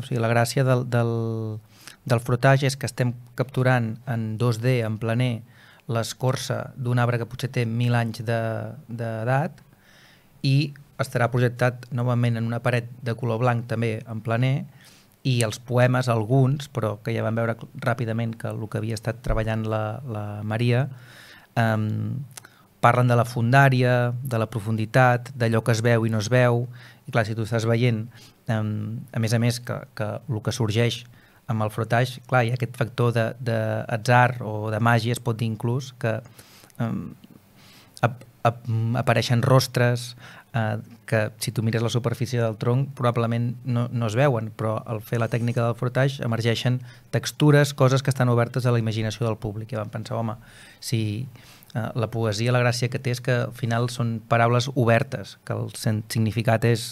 sigui, la gràcia del frotatge és que estem capturant en 2D, en planer, l'escorça d'un arbre que potser té 1.000 anys d'edat i estarà projectat novament en una paret de color blanc també en planer, i els poemes, alguns, però que ja vam veure ràpidament que el que havia estat treballant la Maria, parlen de la fondària, de la profunditat, d'allò que es veu i no es veu, i clar, si tu estàs veient, a més, que el que sorgeix amb el frotatge, clar, hi ha aquest factor d'atzar o de màgia, es pot dir inclús, que apareixen rostres que si tu mires la superfície del tronc probablement no es veuen, però al fer la tècnica del frotatge emergeixen textures, coses que estan obertes a la imaginació del públic, i vam pensar, home, si la poesia, la gràcia que té és que al final són paraules obertes, que el significat és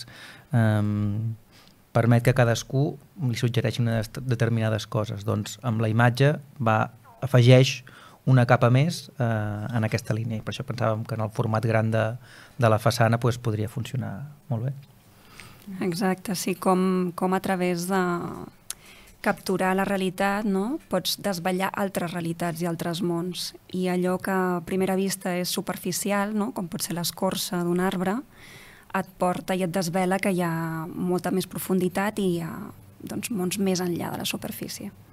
permet que cadascú li suggereixi unes determinades coses, doncs amb la imatge afegeix una capa més en aquesta línia, i per això pensàvem que en el format gran de la façana podria funcionar molt bé. Exacte, sí, com a través de capturar la realitat, no? Pots desvetllar altres realitats i altres mons, i allò que a primera vista és superficial, no? Com pot ser l'escorça d'un arbre, et porta i et desvela que hi ha molta més profunditat i hi ha mons més enllà de la superfície.